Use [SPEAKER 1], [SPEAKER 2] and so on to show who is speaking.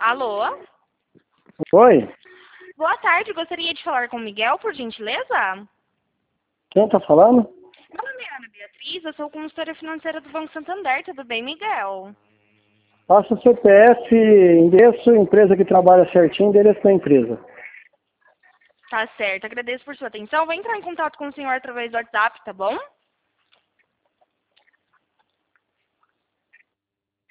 [SPEAKER 1] Alô?
[SPEAKER 2] Oi,
[SPEAKER 1] Boa tarde, gostaria de falar com o Miguel, por gentileza?
[SPEAKER 2] quem tá falando?
[SPEAKER 1] Meu nome é Ana Beatriz, eu sou consultora financeira do Banco Santander, tudo bem, Miguel?
[SPEAKER 2] Passa o CPF, endereço, empresa que trabalha certinho, endereço da empresa.
[SPEAKER 1] Tá certo, agradeço por sua atenção. Vou entrar em contato com o senhor através do WhatsApp, tá bom?